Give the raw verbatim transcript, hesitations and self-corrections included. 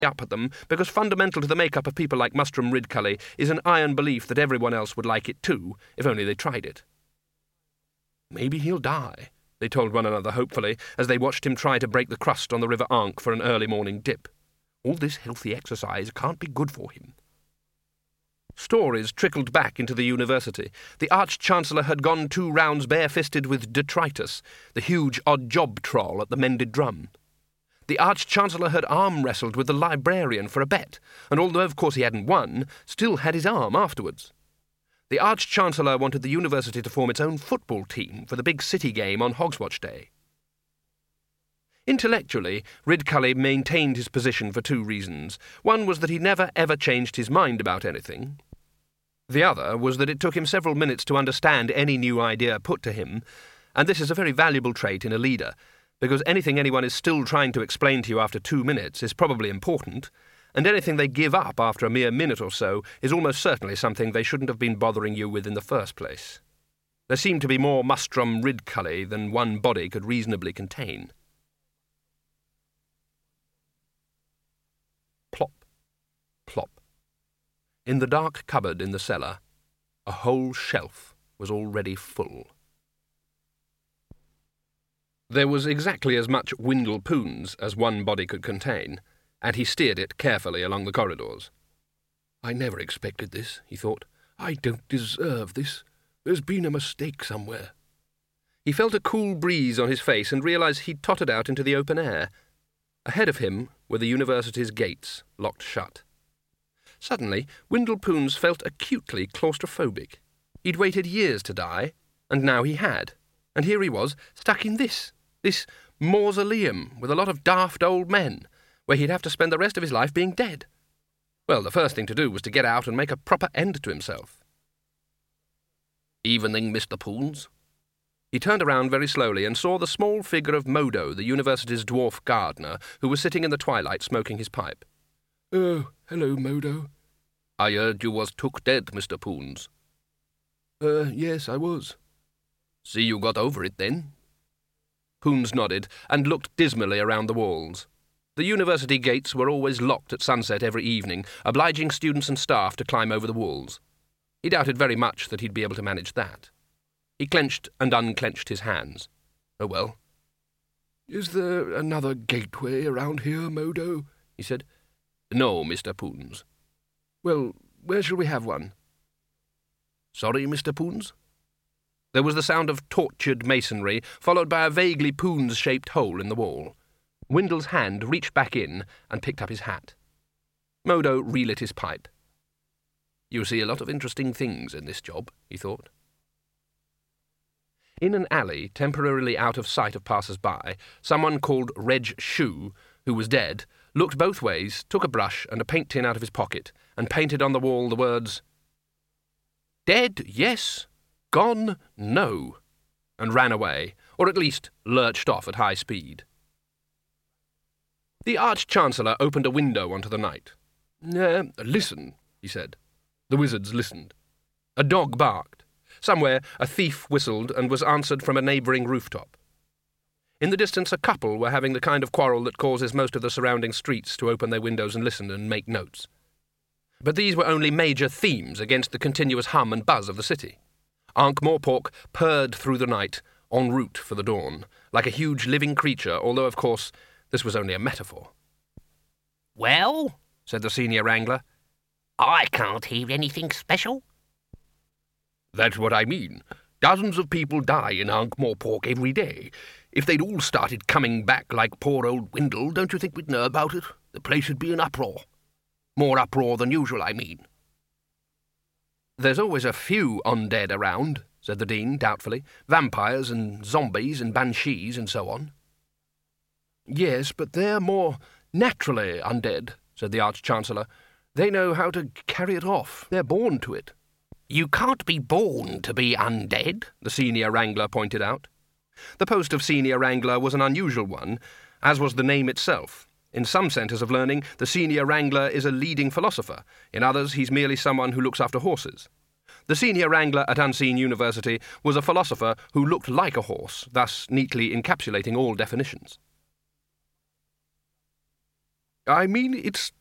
up at them because fundamental to the makeup of people like Mustrum Ridcully is an iron belief that everyone else would like it too, if only they tried it. Maybe he'll die, they told one another hopefully, as they watched him try to break the crust on the River Ankh for an early morning dip. All this healthy exercise can't be good for him. Stories trickled back into the university. The Arch-Chancellor had gone two rounds barefisted with detritus, the huge odd-job troll at the Mended Drum. The Arch-Chancellor had arm-wrestled with the librarian for a bet, and although of course he hadn't won, still had his arm afterwards. The Arch-Chancellor wanted the university to form its own football team for the big city game on Hogswatch Day. Intellectually, Ridcully maintained his position for two reasons. One was that he never ever changed his mind about anything. The other was that it took him several minutes to understand any new idea put to him, and this is a very valuable trait in a leader, because anything anyone is still trying to explain to you after two minutes is probably important, and anything they give up after a mere minute or so is almost certainly something they shouldn't have been bothering you with in the first place. There seemed to be more Mustrum Ridcully than one body could reasonably contain. Plop, plop. In the dark cupboard in the cellar, a whole shelf was already full. There was exactly as much Windle Poons as one body could contain, and he steered it carefully along the corridors. "I never expected this," he thought. "I don't deserve this. There's been a mistake somewhere." He felt a cool breeze on his face and realised he'd tottered out into the open air. Ahead of him were the university's gates, locked shut. Suddenly, Windle Poons felt acutely claustrophobic. He'd waited years to die, and now he had. And here he was, stuck in this, this mausoleum with a lot of daft old men, where he'd have to spend the rest of his life being dead. Well, the first thing to do was to get out and make a proper end to himself. "Evening, Mister Poons." He turned around very slowly and saw the small figure of Modo, the university's dwarf gardener, who was sitting in the twilight smoking his pipe. "Oh, hello, Modo." "I heard you was took dead, Mister Poons." Uh, yes, I was." "See you got over it, then?" Poons nodded and looked dismally around the walls. The university gates were always locked at sunset every evening, obliging students and staff to climb over the walls. He doubted very much that he'd be able to manage that. He clenched and unclenched his hands. Oh well. "Is there another gateway around here, Modo?" he said. "No, Mister Poons." "Well, where shall we have one?" "Sorry, Mister Poons?" There was the sound of tortured masonry, followed by a vaguely Poons-shaped hole in the wall. Windle's hand reached back in and picked up his hat. Modo relit his pipe. "You see a lot of interesting things in this job," he thought. In an alley, temporarily out of sight of passers-by, someone called Reg Shoe, who was dead, looked both ways, took a brush and a paint tin out of his pocket, and painted on the wall the words, "Dead, yes. Gone, no," and ran away, or at least lurched off at high speed. The Arch-Chancellor opened a window onto the night. Uh, listen, he said. The wizards listened. A dog barked. Somewhere a thief whistled and was answered from a neighbouring rooftop. In the distance a couple were having the kind of quarrel that causes most of the surrounding streets to open their windows and listen and make notes. But these were only major themes against the continuous hum and buzz of the city. Ankh-Morpork purred through the night, en route for the dawn, like a huge living creature, although, of course, this was only a metaphor. "Well," said the senior wrangler, "I can't hear anything special." "That's what I mean. Dozens of people die in Ankh-Morpork every day. If they'd all started coming back like poor old Windle, don't you think we'd know about it? The place would be in uproar. More uproar than usual, I mean." "There's always a few undead around," said the Dean doubtfully. "Vampires and zombies and banshees and so on." "Yes, but they're more naturally undead," said the Arch-Chancellor. "They know how to carry it off. They're born to it." "You can't be born to be undead," the senior wrangler pointed out. The post of senior wrangler was an unusual one, as was the name itself. In some centres of learning, the senior wrangler is a leading philosopher. In others, he's merely someone who looks after horses. The senior wrangler at Unseen University was a philosopher who looked like a horse, thus neatly encapsulating all definitions. I mean, it's